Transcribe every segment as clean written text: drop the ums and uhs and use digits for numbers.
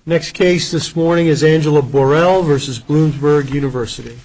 Next case this morning is Angela Borrell versus Bloomsburg University.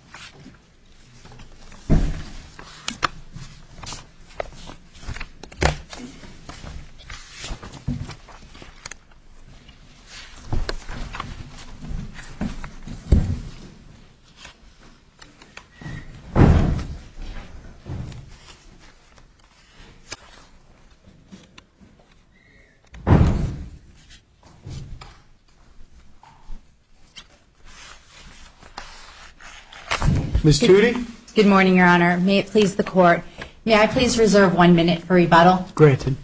Ms. Tootie? Good morning, Your Honor. May it please the Court. May I please reserve 1 minute for rebuttal? Granted.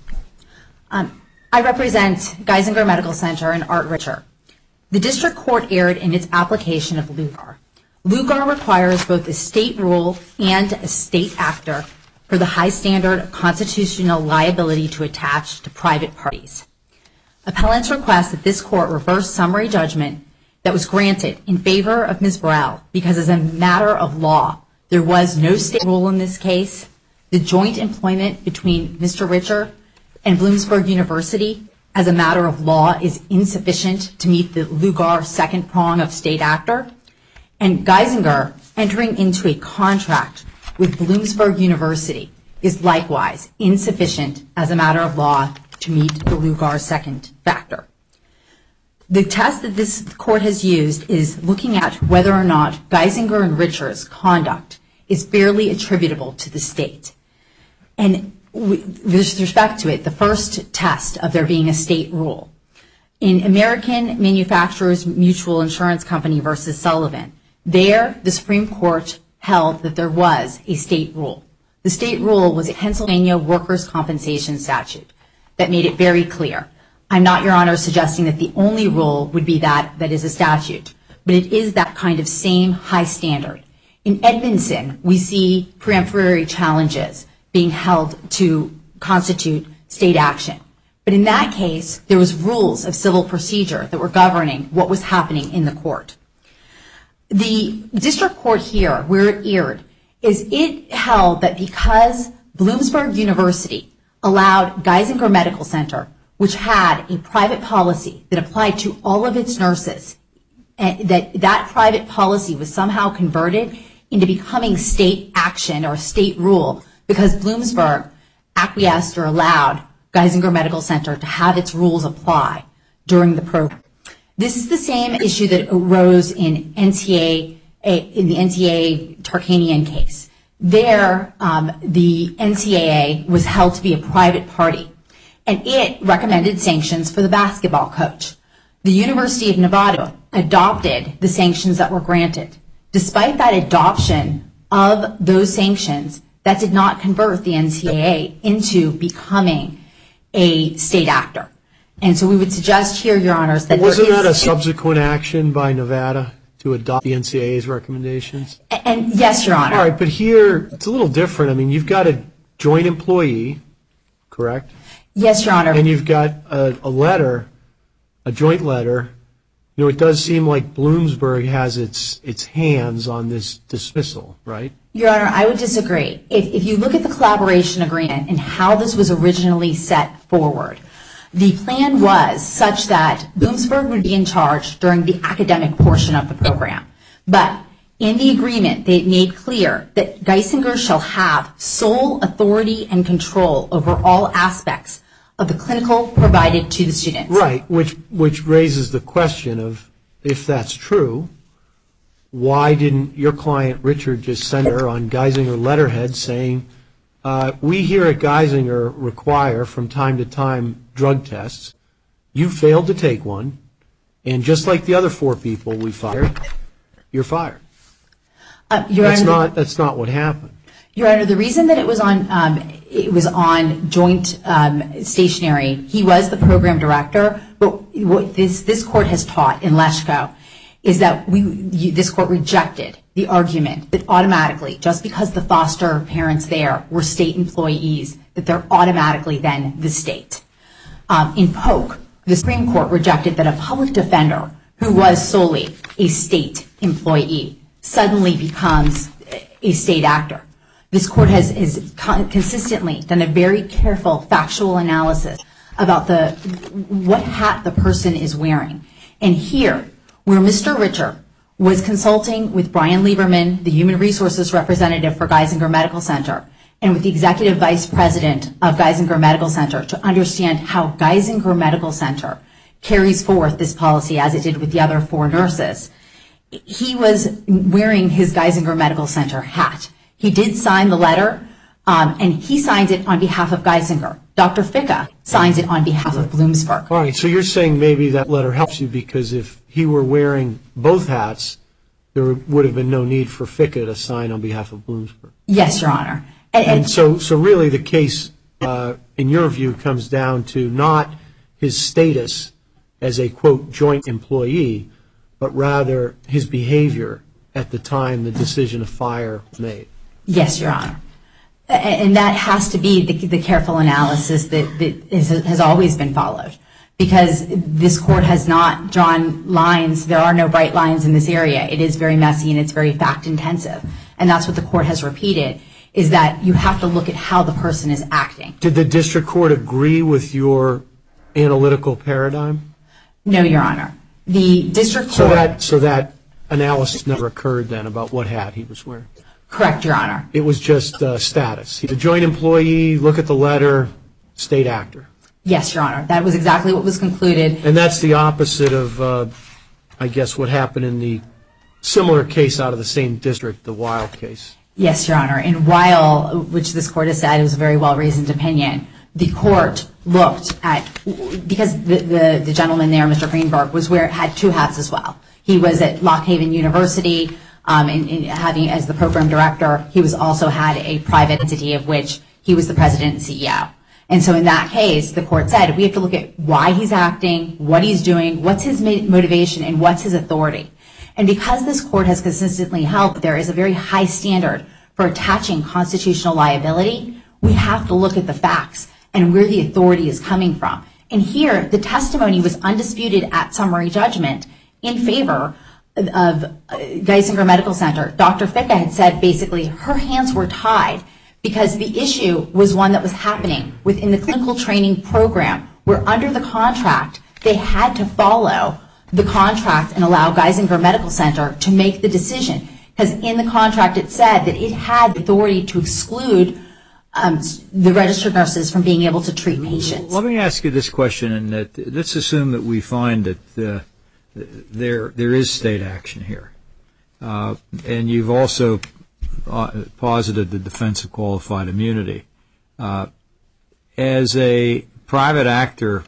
I represent Geisinger Medical Center and Art Richer. The District Court erred in its application of LUGAR. LUGAR requires both a state rule and a state actor for the high standard of constitutional liability to attach to private parties. Appellants request that this Court reverse summary judgment that was granted in favor of Ms. Borrell because as a matter of law, there was no state rule in this case. The joint employment between Mr. Richer and Bloomsburg University as a matter of law is insufficient to meet the LUGAR second prong of state actor. And Geisinger entering into a contract with Bloomsburg University is likewise insufficient as a matter of law to meet the LUGAR second factor. The test that this Court has used is looking at whether or not Geisinger and Richer's conduct is fairly attributable to the state. And with respect to it, the first test of there being a state rule. In American Manufacturers Mutual Insurance Company versus Sullivan, there the Supreme Court held that there was a state rule. The state rule was a Pennsylvania workers' compensation statute that made it very clear. I'm not, Your Honor, suggesting that the only rule would be that is a statute, but it is that kind of same high standard. In Edmondson, we see peremptory challenges being held to constitute state action. But in that case, there was rules of civil procedure that were governing what was happening in the court. The district court here, where it erred, is it held that because Bloomsburg University allowed Geisinger Medical Center, which had a private policy that applied to all of its nurses, that private policy was somehow converted into becoming state action or state rule because Bloomsburg acquiesced or allowed Geisinger Medical Center to have its rules apply during the program. This is the same issue that arose in the NCAA Tarkanian case. There, the NCAA was held to be a private party, and it recommended sanctions for the basketball coach. The University of Nevada adopted the sanctions that were granted. Despite that adoption of those sanctions, that did not convert the NCAA into becoming a state actor. And so we would suggest here, Your Honors, that wasn't that a subsequent action by Nevada to adopt the NCAA's recommendations? And yes, Your Honor. All right, but here it's a little different. I mean, you've got a joint employee, correct? Yes, Your Honor. And you've got a letter, a joint letter. You know, it does seem like Bloomsburg has its hands on this dismissal, right? Your Honor, I would disagree. If you look at the collaboration agreement and how this was originally set forward, the plan was such that Bloomsburg would be in charge during the academic portion of the program. But in the agreement, they made clear that Geisinger shall have sole authority and control over all aspects of the clinical provided to the students. Right, which raises the question of, if that's true, why didn't your client Richard just send her on Geisinger letterhead saying, we here at Geisinger require from time to time drug tests. You failed to take one, and just like the other 4 people we fired, you're fired. That's not what happened. Your Honor, the reason that it was on joint stationery, he was the program director, but what this court has taught in Leshko is that this court rejected the argument that automatically, just because the foster parents there were state employees, that they're automatically then the state. In Polk, the Supreme Court rejected that a public defender who was solely a state employee suddenly becomes a state actor. This court has consistently done a very careful factual analysis about what hat the person is wearing. And here, where Mr. Richer was consulting with Brian Lieberman, the human resources representative for Geisinger Medical Center, and with the executive vice president of Geisinger Medical Center to understand how Geisinger Medical Center carries forth this policy as it did with the other 4 nurses, he was wearing his Geisinger Medical Center hat. He did sign the letter, and he signed it on behalf of Geisinger. Dr. Ficca signs it on behalf of Bloomsburg. All right, so you're saying maybe that letter helps you because if he were wearing both hats, there would have been no need for Ficca to sign on behalf of Bloomsburg. Yes, Your Honor. And so really the case, in your view, comes down to not his status as a, quote, joint employee, but rather his behavior at the time the decision to fire was made. Yes, Your Honor. And that has to be the careful analysis that has always been followed, because this court has not drawn lines. There are no bright lines in this area. It is very messy and it's very fact intensive. And that's what the court has repeated, is that you have to look at how the person is acting. Did the district court agree with your analytical paradigm? No, Your Honor. The district court... So that analysis never occurred then about what hat he was wearing? Correct, Your Honor. It was just status. He's a joint employee, look at the letter, state actor. Yes, Your Honor. That was exactly what was concluded. And that's the opposite of, I guess, what happened in the similar case out of the same district, the Weil case. Yes, Your Honor. In Weil, which this court has said was a very well-reasoned opinion, the court looked at, because the gentleman there, Mr. Greenberg, had 2 hats as well. He was at Lock Haven University, having as the program director. He was also had a private entity of which he was the president and CEO. And so in that case, the court said, we have to look at why he's acting, what he's doing, what's his motivation, and what's his authority. And because this court has consistently held that there is a very high standard for attaching constitutional liability, we have to look at the facts and where the authority is coming from. And here, the testimony was undisputed at summary judgment in favor of Geisinger Medical Center. Dr. Ficca had said basically her hands were tied because the issue was one that was happening within the clinical training program, where under the contract, they had to follow the contract and allow Geisinger Medical Center to make the decision. Because in the contract, it said that it had the authority to exclude the registered nurses from being able to treat patients. Let me ask you this question, and let's assume that we find that there is state action here. And you've also posited the defense of qualified immunity. As a private actor,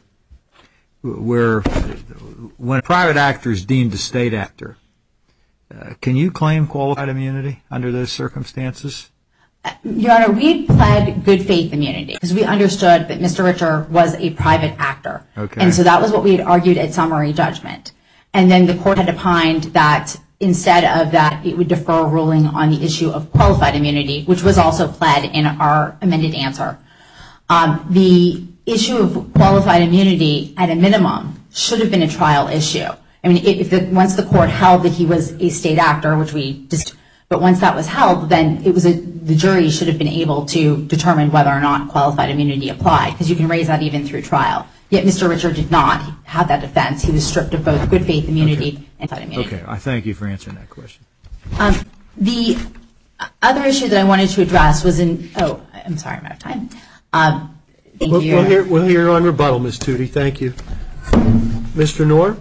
when a private actor is deemed a state actor, can you claim qualified immunity under those circumstances? Your Honor, we pled good faith immunity because we understood that Mr. Richer was a private actor. Okay. And so that was what we had argued at summary judgment. And then the court had opined that instead of that, it would defer a ruling on the issue of qualified immunity, which was also pled in our amended answer. The issue of qualified immunity, at a minimum, should have been a trial issue. I mean, once the court held that he was a state actor, but once that was held, then the jury should have been able to determine whether or not qualified immunity applied, because you can raise that even through trial. Yet Mr. Richer did not have that defense. He was stripped of both good faith immunity and qualified immunity. Okay, I thank you for answering that question. The other issue that I wanted to address was I'm sorry, I'm out of time. Thank you. We'll hear you on rebuttal, Ms. Tootie. Thank you. Mr. Knorr?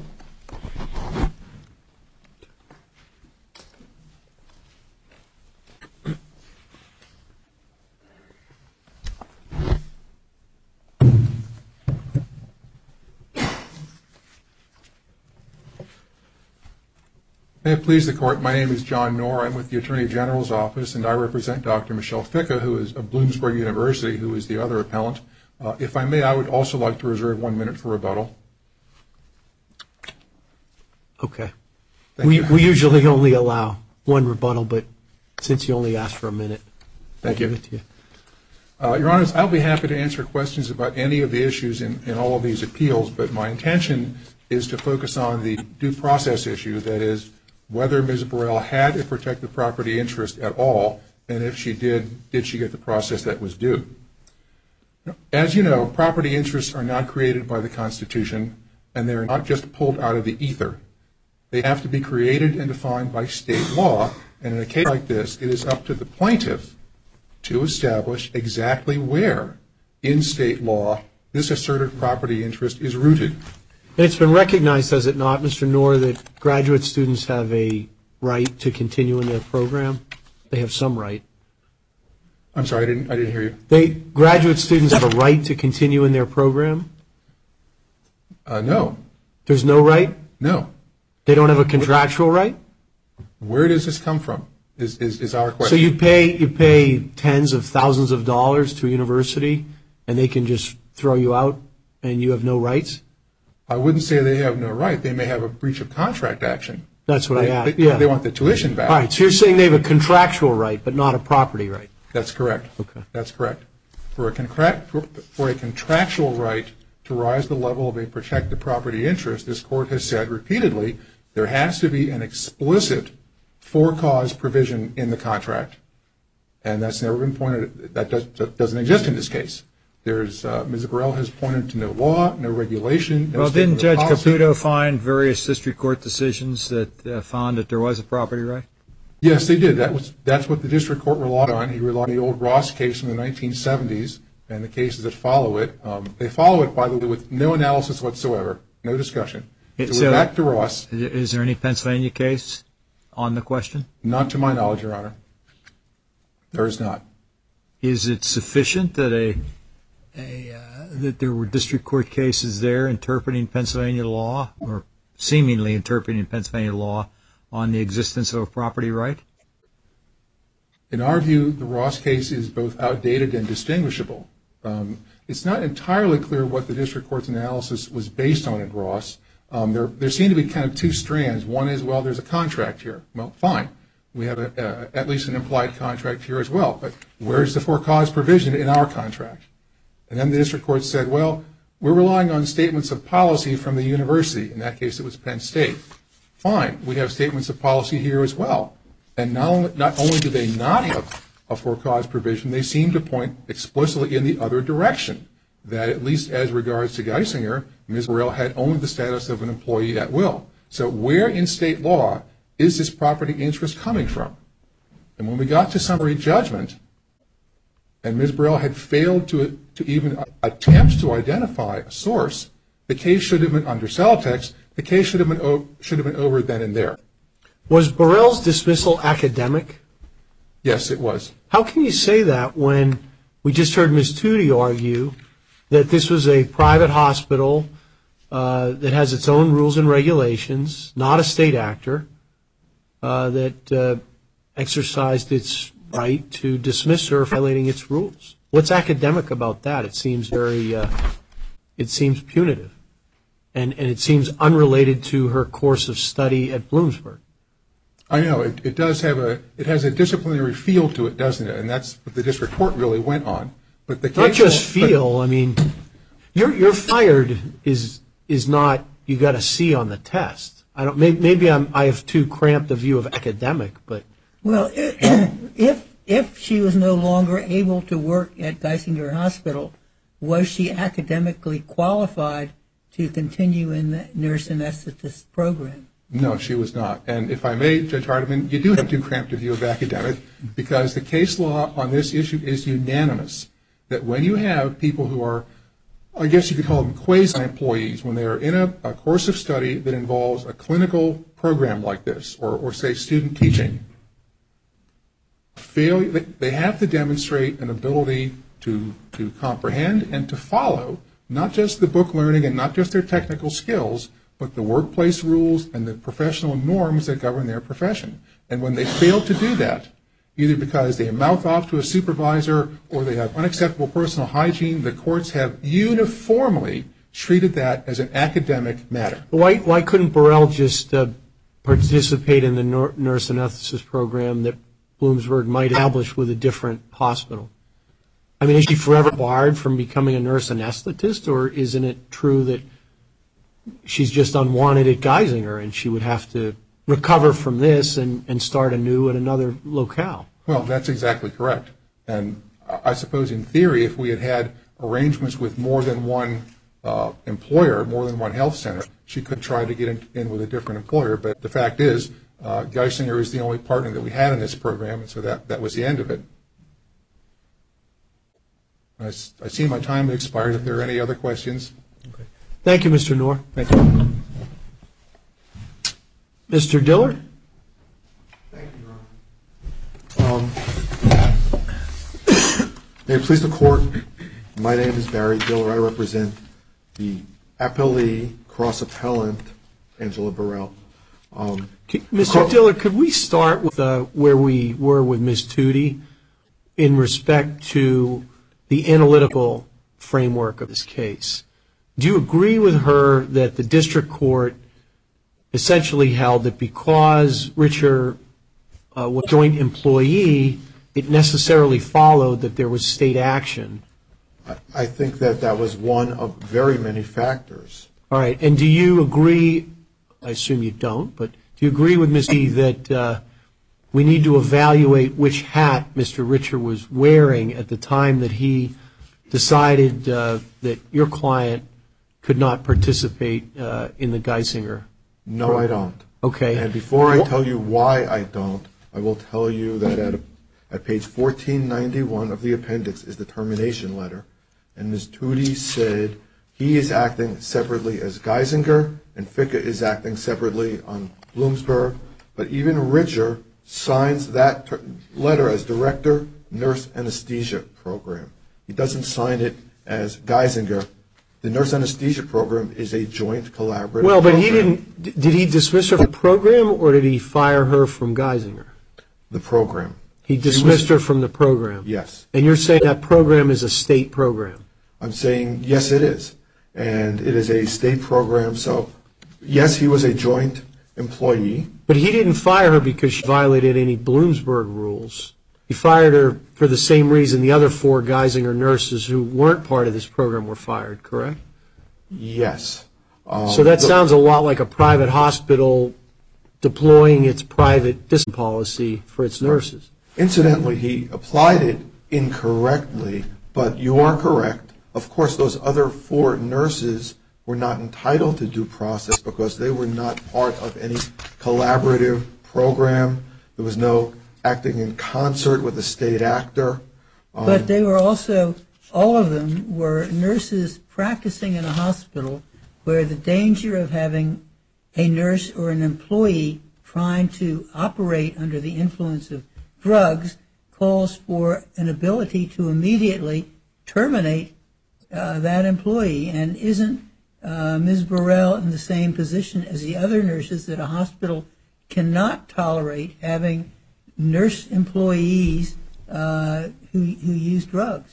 May it please the Court, my name is John Knorr. I'm with the Attorney General's Office, and I represent Dr. Michelle Ficca, who is of Bloomsburg University, who is the other appellant. If I may, I would also like to reserve 1 minute for rebuttal. Okay. We usually only allow one rebuttal, but since you only asked for a minute, I'll give it to you. Your Honors, I'll be happy to answer questions about any of the issues in all of these appeals, but my intention is to focus on the due process issue, that is, whether Ms. Burrell had a protected property interest at all, and if she did she get the process that was due? As you know, property interests are not created by the Constitution. and they're not just pulled out of the ether. They have to be created and defined by state law, and in a case like this, it is up to the plaintiff to establish exactly where in state law this asserted property interest is rooted. And it's been recognized, has it not, Mr. Knorr, that graduate students have a right to continue in their program? They have some right. I'm sorry, I didn't hear you. Graduate students have a right to continue in their program? No. There's no right? No. They don't have a contractual right? Where does this come from is our question. So you pay tens of thousands of dollars to a university, and they can just throw you out, and you have no rights? I wouldn't say they have no right. They may have a breach of contract action. That's what I asked. They want the tuition back. All right, so you're saying they have a contractual right, but not a property right? That's correct. Okay. That's correct. For a contractual right to rise to the level of a protected property interest, this court has said repeatedly there has to be an explicit for-cause provision in the contract, and that's never been pointed. That doesn't exist in this case. Ms. Burrell has pointed to no law, no regulation. Well, didn't Judge Caputo find various district court decisions that found that there was a property right? Yes, they did. That's what the district court relied on. He relied on the old Ross case from the 1970s and the cases that follow it. They follow it, by the way, with no analysis whatsoever, no discussion. So we're back to Ross. Is there any Pennsylvania case on the question? Not to my knowledge, Your Honor. There is not. Is it sufficient that that there were district court cases there interpreting Pennsylvania law or seemingly interpreting Pennsylvania law on the existence of a property right? In our view, the Ross case is both outdated and distinguishable. It's not entirely clear what the district court's analysis was based on in Ross. There seem to be kind of two strands. One is, well, there's a contract here. Well, fine. We have at least an implied contract here as well. But where's the for-cause provision in our contract? And then the district court said, well, we're relying on statements of policy from the university. In that case, it was Penn State. Fine. We have statements of policy here as well. And not only do they not have a for-cause provision, they seem to point explicitly in the other direction, that at least as regards to Geisinger, Ms. Burrell had only the status of an employee at will. So where in state law is this property interest coming from? And when we got to summary judgment, and Ms. Burrell had failed to even attempt to identify a source, the case should have been under Celotex. The case should have been over then and there. Was Burrell's dismissal academic? Yes, it was. How can you say that when we just heard Ms. Tootie argue that this was a private hospital that has its own rules and regulations, not a state actor, that exercised its right to dismiss her for violating its rules? What's academic about that? It seems punitive, and it seems unrelated to her course of study at Bloomsburg. I know. It has a disciplinary feel to it, doesn't it? And that's what the district court really went on. But the case not just feel. I mean, you're fired is not you got a C on the test. Maybe I have too cramped a view of academic, but well, if she was no longer able to work at Geisinger Hospital, was she academically qualified to continue in the nurse anesthetist program? No, she was not. And if I may, Judge Hardiman, you do have too cramped a view of academic, because the case law on this issue is unanimous, that when you have people who are, I guess you could call them quasi-employees, when they are in a course of study that involves a clinical program like this, or say student teaching, they have to demonstrate an ability to comprehend and to follow not just the book learning and not just their technical skills, but the workplace rules and the professional norms that govern their profession. And when they fail to do that, either because they mouth off to a supervisor or they have unacceptable personal hygiene, the courts have uniformly treated that as an academic matter. Why couldn't Burrell just participate in the nurse anesthetist program that Bloomsburg might establish with a different hospital? I mean, is she forever barred from becoming a nurse anesthetist, or isn't it true that she's just unwanted at Geisinger and she would have to recover from this and start anew at another locale? Well, that's exactly correct. And I suppose in theory, if we had arrangements with more than one employer, more than one health center, she could try to get in with a different employer. But the fact is, Geisinger is the only partner that we had in this program, and so that was the end of it. I see my time has expired. If there are any other questions. Okay. Thank you, Mr. Knorr. Thank you. Mr. Diller? Thank you, Your Honor. May it please the Court, my name is Barry Diller. I represent the appellee, cross-appellant, Angela Burrell. Mr. Diller, could we start with where we were with Ms. Tootie in respect to the analytical framework of this case? Do you agree with her that the district court essentially held that because Richard was a joint employee, it necessarily followed that there was state action? I think that was one of very many factors. All right. And do you agree, I assume you don't, but do you agree with Ms. Tootie that we need to evaluate which hat Mr. Richard was wearing at the time that he decided that your client could not participate in the Geisinger? No, I don't. Okay. And before I tell you why I don't, I will tell you that at page 1491 of the appendix is the termination letter. And Ms. Tootie said he is acting separately as Geisinger and FICA is acting separately on Bloomsburg. But even Richard signs that letter as Director, Nurse Anesthesia Program. He doesn't sign it as Geisinger. The Nurse Anesthesia Program is a joint collaborative Well, but program. did he dismiss her from the program or did he fire her from Geisinger? The program. He dismissed her from the program? Yes. And you're saying that program is a state program? I'm saying, yes, it is. And it is a state program. So, yes, he was a joint employee. But he didn't fire her because she violated any Bloomsburg rules. He fired her for the same reason the other 4 Geisinger nurses who weren't part of this program were fired, correct? Yes. So that sounds a lot like a private hospital deploying its private discipline policy for its nurses. Incidentally, he applied it incorrectly, but you are correct. Of course, those other 4 nurses were not entitled to due process because they were not part of any collaborative program. There was no acting in concert with a state actor. But they were also, all of them were nurses practicing in a hospital where the danger of having a nurse or an employee trying to operate under the influence of drugs calls for an ability to immediately terminate that employee. And isn't Ms. Burrell in the same position as the other nurses that a hospital cannot tolerate having nurse employees who use drugs?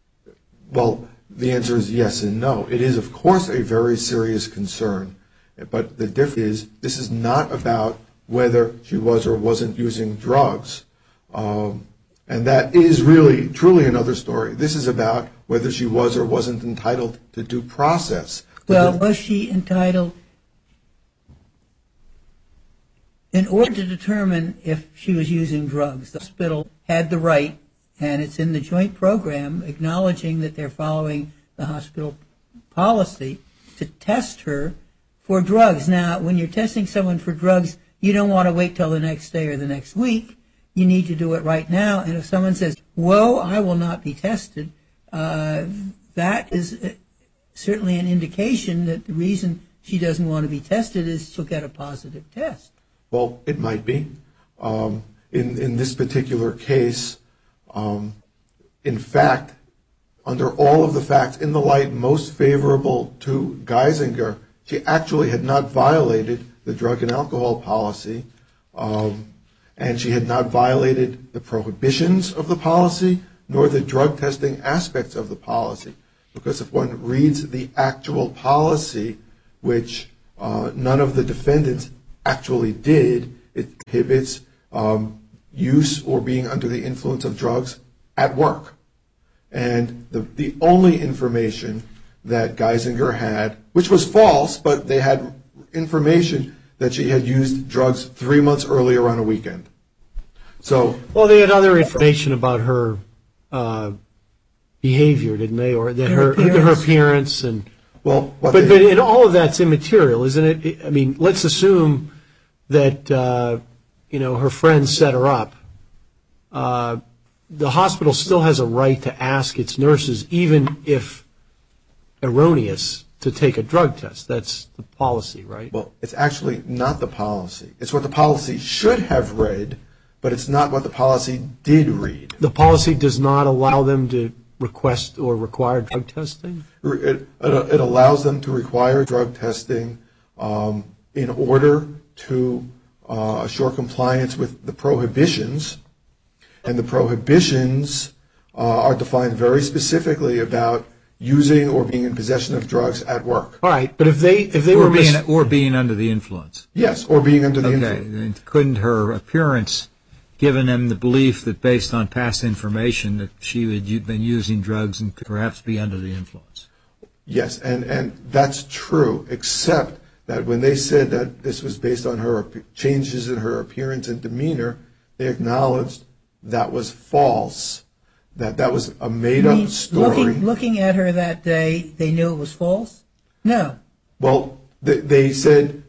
Well, the answer is yes and no. It is, of course, a very serious concern. But the difference is this is not about whether she was or wasn't using drugs. And that is really, truly another story. This is about whether she was or wasn't entitled to due process. Well, was she entitled, in order to determine if she was using drugs, the hospital had the right, and it's in the joint program, acknowledging that they're following the hospital policy, to test her for drugs. Now, when you're testing someone for drugs, you don't want to wait till the next day or the next week. You need to do it right now. And if someone says, whoa, I will not be tested, that is certainly an indication that the reason she doesn't want to be tested is she'll get a positive test. Well, it might be. In this particular case, in fact, under all of the facts, in the light most favorable to Geisinger, she actually had not violated the drug and alcohol policy, and she had not violated the prohibitions of the policy, nor the drug testing aspects of the policy. Because if one reads the actual policy, which none of the defendants actually did, it prohibits use or being under the influence of drugs at work. And the only information that Geisinger had, which was false, but they had information that she had used drugs 3 months earlier on a weekend. Well, they had other information about her behavior, didn't they? Or that her appearance and Well, but in all of that's immaterial, isn't it? I mean, let's assume that her friend set her up. The hospital still has a right to ask its nurses, even if erroneous, to take a drug test. That's the policy, right? Well, it's actually not the policy. It's what the policy should have read, but it's not what the policy did read. The policy does not allow them to request or require drug testing? It allows them to require drug testing in order to assure compliance with the prohibitions. And the prohibitions are defined very specifically about using or being in possession of drugs at work. All right, but if they were being under the influence. Yes, or being under the influence. Okay, couldn't her appearance, given them the belief that based on past information that she had been using drugs and could perhaps be under the influence? Yes, and that's true, except that when they said that this was based on her changes in her appearance and demeanor, they acknowledged that was false, that was a made-up story. Looking at her that day, they knew it was false? No. Well, they said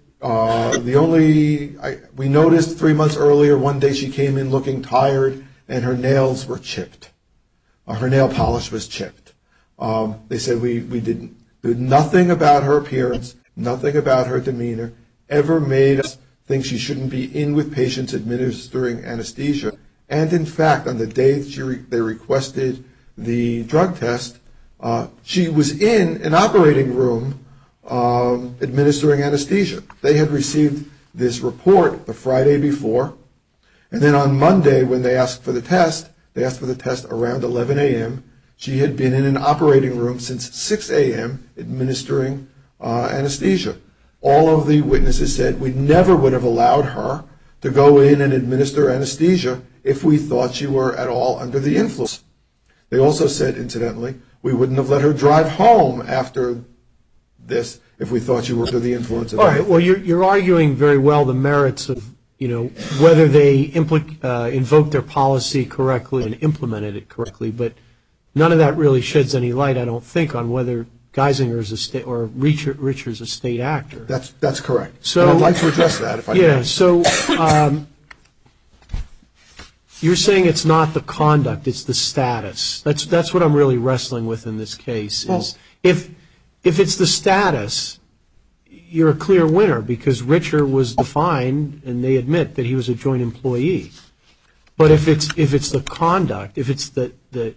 we noticed 3 months earlier, one day she came in looking tired and her nails were chipped. Her nail polish was chipped. They said we did nothing about her appearance, nothing about her demeanor, ever made us think she shouldn't be in with patients administering anesthesia. And in fact, on the day they requested the drug test, she was in an operating room administering anesthesia. They had received this report the Friday before, and then on Monday when they asked for the test, they asked for the test around 11 a.m. She had been in an operating room since 6 a.m. administering anesthesia. All of the witnesses said we never would have allowed her to go in and administer anesthesia if we thought she were at all under the influence. They also said, incidentally, we wouldn't have let her drive home after this if we thought she were under the influence of anything. All right, well, you're arguing very well the merits of, whether they invoked their policy correctly and implemented it correctly, but none of that really sheds any light, I don't think, on whether Geisinger's a state or Richard's a state actor. That's correct. So and I'd like to address that if I may. Yeah. So you're saying it's not the conduct; it's the status. That's what I'm really wrestling with in this case. Is if it's the status, you're a clear winner because Richard was defined, and they admit that he was a joint employee. But if it's the conduct, if it's the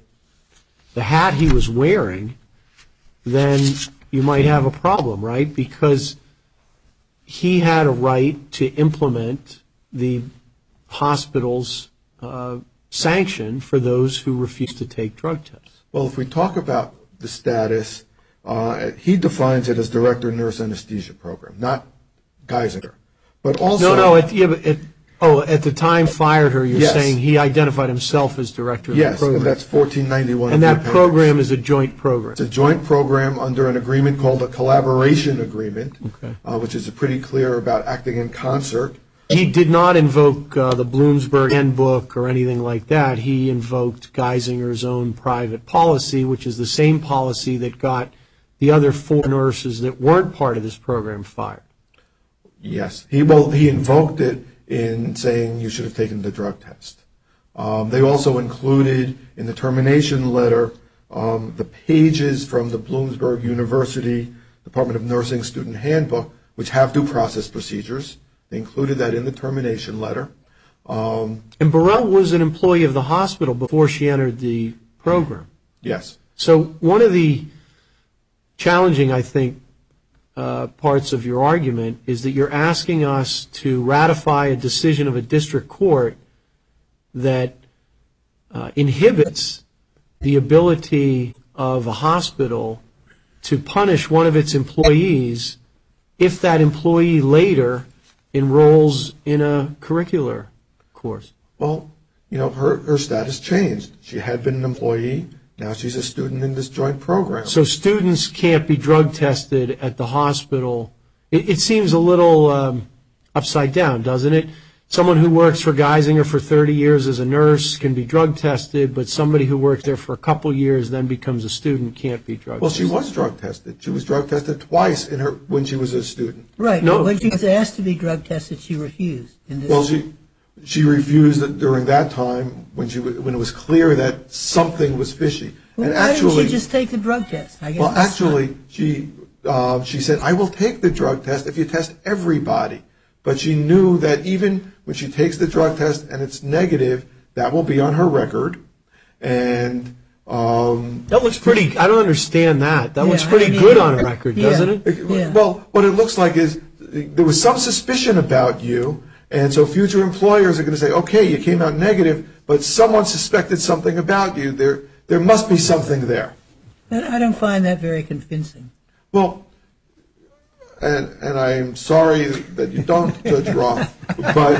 hat he was wearing, then you might have a problem, right? Because he had a right to implement the hospital's sanction for those who refused to take drug tests. Well, if we talk about the status, he defines it as Director of Nurse Anesthesia Program, not Geisinger. But also at the time fired her, you're saying he identified himself as director of the program. Yes, that's 1491. And that program is a joint program. It's a joint program under an agreement called a collaboration agreement, which is pretty clear about acting in concert. He did not invoke the Bloomsburg Handbook or anything like that. He invoked Geisinger's own private policy, which is the same policy that got the other 4 nurses that weren't part of this program fired. Yes. He invoked it in saying you should have taken the drug test. They also included in the termination letter the pages from the Bloomsburg University Department of Nursing Student Handbook, which have due process procedures. They included that in the termination letter. And Burrell was an employee of the hospital before she entered the program. Yes. So one of the challenging, I think, parts of your argument is that you're asking us to ratify a decision of a district court that inhibits the ability of a hospital to punish one of its employees if that employee later enrolls in a curricular course. Well, her status changed. She had been an employee. Now she's a student in this joint program. So students can't be drug tested at the hospital. It seems a little upside down, doesn't it? someone who works for Geisinger for 30 years as a nurse can be drug tested, but somebody who works there for a couple years then becomes a student can't be drug tested? Well, she was drug tested. She was drug tested twice when she was a student. Right. No. When she was asked to be drug tested, she refused. Well, she refused during that time when it was clear that something was fishy. Well, and why actually, didn't she just take the drug test? Well, actually, she said, "I will take the drug test if you test everybody." But she knew that even when she takes the drug test and it's negative, that will be on her record. And that looks pretty. I don't understand that. That looks pretty I mean, good on a record, doesn't it? Yeah. Well, what it looks like is there was some suspicion about you, and so future employers are going to say, "Okay, you came out negative, but someone suspected something about you. There must be something there." And I don't find that very convincing. Well, and I'm sorry that you don't, Judge Roth, but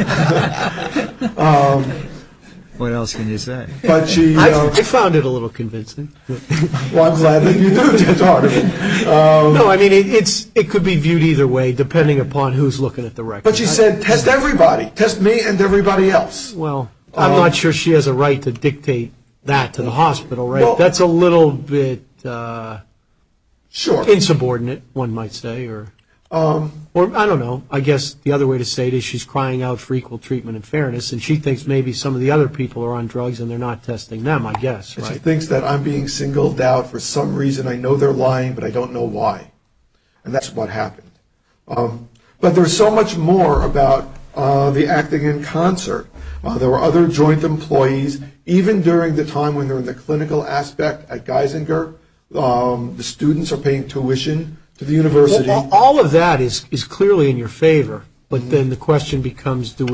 What else can you say? but she. I found it a little convincing. Well, I'm glad that you do, Judge Hardiman. No, I mean it could be viewed either way depending upon who's looking at the record. But she said, "Test everybody. Test me and everybody else." Well, I'm not sure she has a right to dictate that to the hospital, right? Well, That's a little bit Sure. insubordinate, one might say, or I don't know. I guess the other way to say it is she's crying out for equal treatment and fairness, and she thinks maybe some of the other people are on drugs and they're not testing them, I guess, And right? she thinks that I'm being singled out for some reason. I know they're lying, but I don't know why. And that's what happened. But there's so much more about the acting in concert. There were other joint employees, even during the time when they're in the clinical aspect at Geisinger. The students are paying tuition to the university. Well, all of that is clearly in your favor, but then the question becomes, do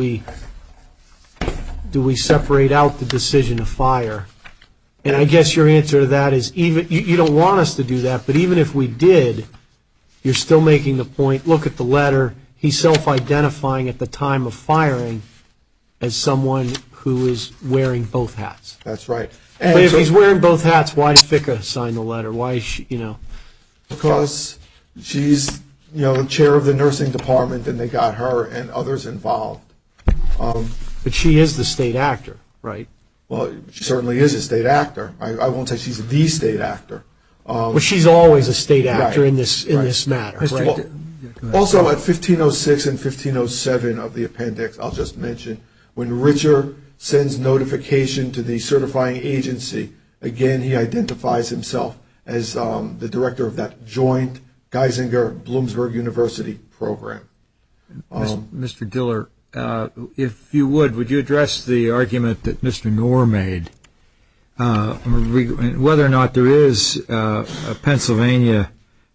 we separate out the decision to fire? And I guess your answer to that is even you don't want us to do that, but even if we did, you're still making the point, look at the letter, he's self-identifying at the time of firing as someone who is wearing both hats. That's right. But if he's wearing both hats, why did FICA sign the letter? Why is she, Because she's, the chair of the nursing department, and they got her and others involved. But she is the state actor, right? Well, she certainly is a state actor. I won't say she's the state actor. Well, she's always a state actor Right, in this matter, right? Also, at 1506 and 1507 of the appendix, I'll just mention, when Richer sends notification to the certifying agency, again, he identifies himself as the director of that joint Geisinger-Bloomsburg University program. Mr. Diller, if you would you address the argument that Mr. Knorr made, whether or not there is a Pennsylvania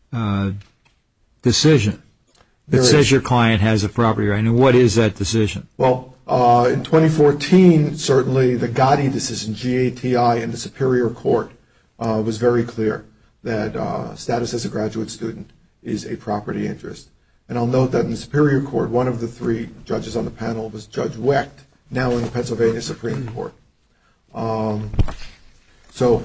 decision that says your client has a property right, and what is that decision? Well, in 2014, certainly the Gotti decision, G-A-T-I, in the Superior Court was very clear that status as a graduate student is a property interest. And I'll note that in the Superior Court, one of the three judges on the panel was Judge Wecht, now in the Pennsylvania Supreme Court. So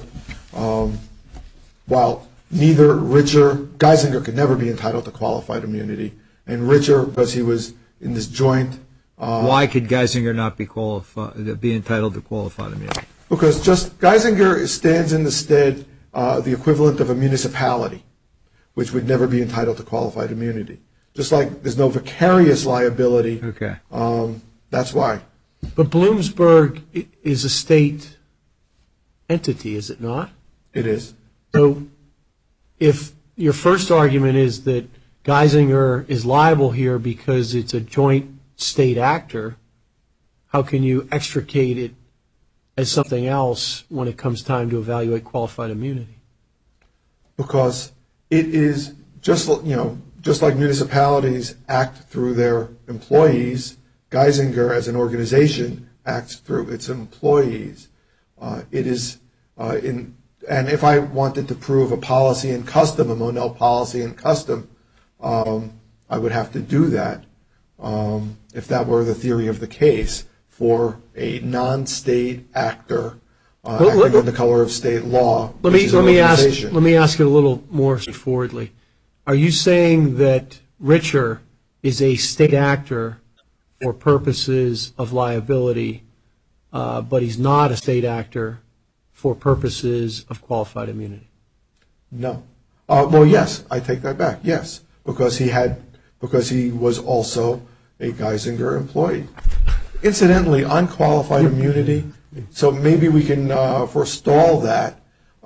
while neither Geisinger could never be entitled to qualified immunity, and Richer, because he was in this joint. Why could Geisinger not be entitled to qualified immunity? Because just Geisinger stands in the stead, the equivalent of a municipality, which would never be entitled to qualified immunity. Just like there's no vicarious liability. Okay. That's why. But Bloomsburg is a state entity, is it not? It is. So if your first argument is that Geisinger is liable here because it's a joint state actor, how can you extricate it as something else when it comes time to evaluate qualified immunity? Because it is just like municipalities act through their employees, Geisinger as an organization acts through its employees. It is and if I wanted to prove a policy and custom, a Monell policy and custom, I would have to do that if that were the theory of the case for a non-state actor acting in the color of state law. Let me ask it a little more straightforwardly. Are you saying that Richer is a state actor for purposes of liability, but he's not a state actor for purposes of qualified immunity? No. Well, yes, I take that back. Yes, because he was also a Geisinger employee. Incidentally, unqualified immunity. So maybe we can forestall that.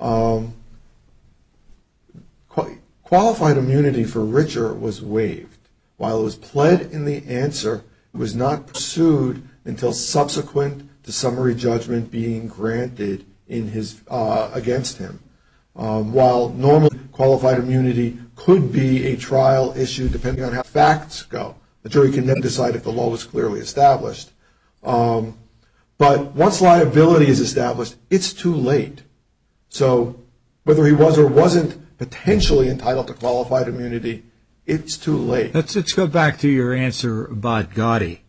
Qualified immunity for Richer was waived. While it was pled in the answer, it was not pursued until subsequent to summary judgment being granted in his against him. While normally qualified immunity could be a trial issue depending on how facts go. The jury can then decide if the law was clearly established. But once liability is established, it's too late. So whether he was or wasn't potentially entitled to qualified immunity, it's too late. Let's go back to your answer about Gotti.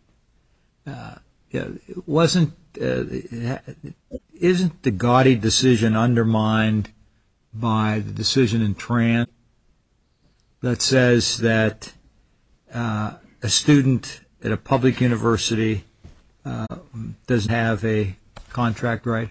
Isn't the Gotti decision undermined by the decision in Tran that says that a student at a public university doesn't have a contract right?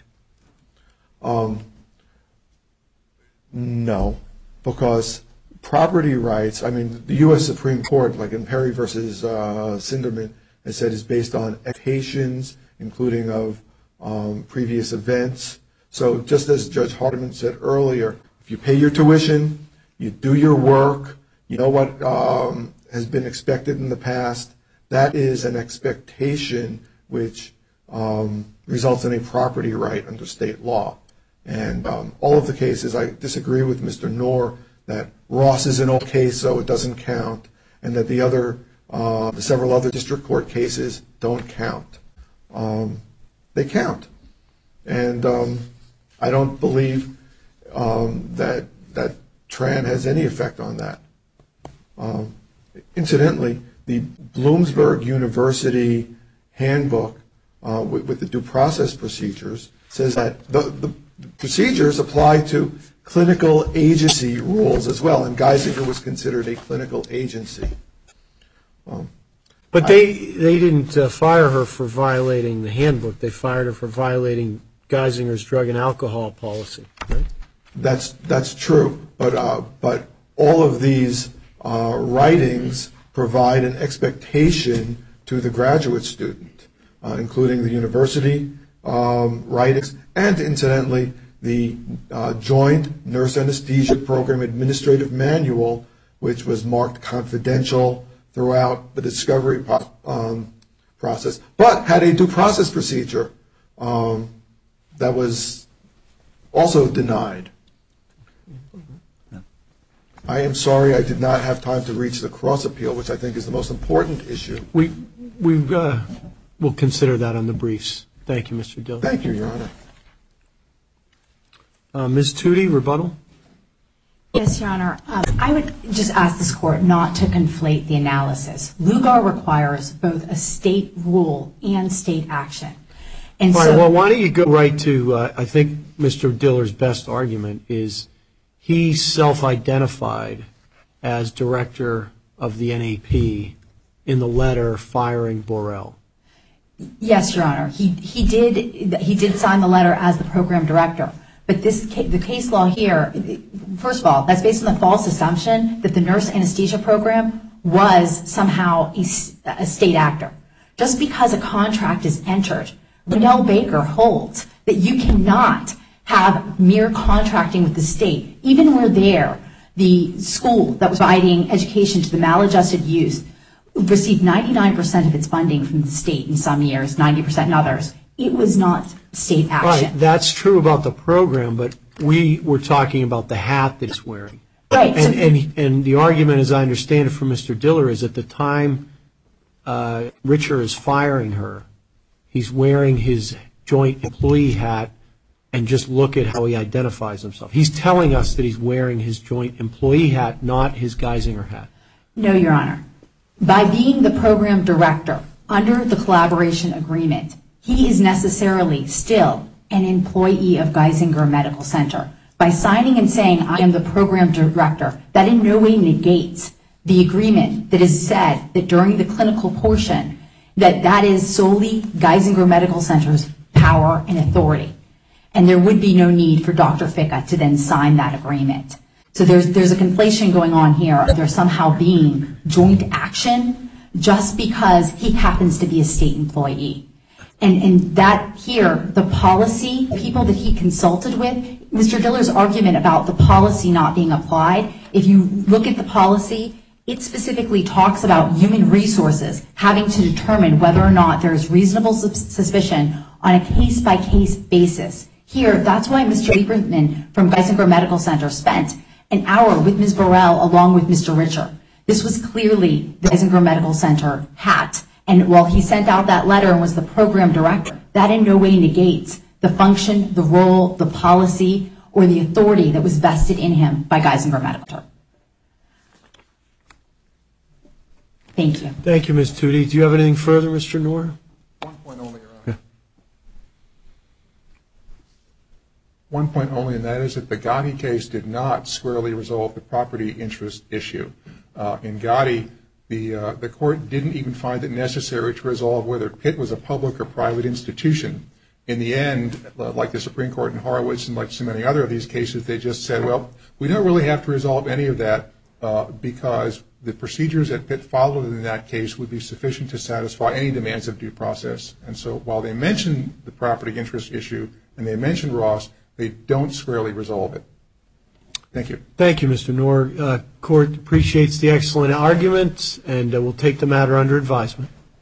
No, because property rights, I mean, the U.S. Supreme Court, like in Perry versus Sinderman, has said is based on expectations, including of previous events. So just as Judge Hardiman said earlier, if you pay your tuition, you do your work, you know what has been expected in the past, that is an expectation which results in a property right under state law. And all of the cases, I disagree with Mr. Knorr that Ross is an old case, so it doesn't count, and that the several other district court cases don't count. They count. And I don't believe that Tran has any effect on that. Incidentally, the Bloomsburg University handbook with the due process procedures says that the procedures apply to clinical agency rules as well, and Geisinger was considered a clinical agency. But they didn't fire her for violating the handbook. They fired her for violating Geisinger's drug and alcohol policy, right? That's true, but all of these writings provide an expectation to the graduate student, including the university writings, and incidentally, the Joint Nurse Anesthesia Program Administrative Manual, which was marked confidential throughout the discovery process, but had a due process procedure that was also denied. I am sorry I did not have time to reach the cross appeal, which I think is the most important issue. We will consider that on the briefs. Thank you, Mr. Dillon. Thank you, Your Honor. Ms. Tootie, rebuttal? Yes, Your Honor. I would just ask this Court not to conflate the analysis. Lugar requires both a state rule and state action. And all right, well, why don't you go right to, I think Mr. Diller's best argument is he self-identified as director of the NAP in the letter firing Borrell. Yes, Your Honor. He did sign the letter as the program director. But the case law here, first of all, that's based on the false assumption that the nurse anesthesia program was somehow a state actor. Just because a contract is entered, Rennell Baker holds that you cannot have mere contracting with the state. Even where the school that was providing education to the maladjusted youth received 99% of its funding from the state in some years, 90% in others. It was not state action. Right, that's true about the program, but we were talking about the hat that he's wearing. Right. And the argument, as I understand it from Mr. Diller, is at the time Richer is firing her, he's wearing his joint employee hat, and just look at how he identifies himself. He's telling us that he's wearing his joint employee hat, not his Geisinger hat. No, Your Honor. By being the program director under the collaboration agreement, he is necessarily still an employee of Geisinger Medical Center. By signing and saying, I am the program director, that in no way negates the agreement that is said that during the clinical portion, that is solely Geisinger Medical Center's power and authority. And there would be no need for Dr. Ficca to then sign that agreement. So there's a conflation going on here of there somehow being joint action just because he happens to be a state employee. And that here, the policy, people that he consulted with, Mr. Diller's argument about the policy not being applied, if you look at the policy, it specifically talks about human resources having to determine whether or not there is reasonable suspicion on a case-by-case basis. Here, that's why Mr. Lieberman from Geisinger Medical Center spent an hour with Ms. Burrell along with Mr. Richer. This was clearly the Geisinger Medical Center hat. And while he sent out that letter and was the program director, that in no way negates the function, the role, the policy, or the authority that was vested in him by Geisinger Medical Center. Thank you. Thank you, Ms. Tootie. Do you have anything further, Mr. Knorr? One point only, Your Honor. One point only, and that is that the Gotti case did not squarely resolve the property interest issue. In Gotti, the court didn't even find it necessary to resolve whether Pitt was a public or private institution. In the end, like the Supreme Court in Horowitz and like so many other of these cases, they just said, well, we don't really have to resolve any of that because the procedures that Pitt followed in that case would be sufficient to satisfy any demands of due process. And so while they mention the property interest issue and they mention Ross, they don't squarely resolve it. Thank you. Thank you, Mr. Knorr. Court appreciates the excellent arguments and will take the matter under advisement.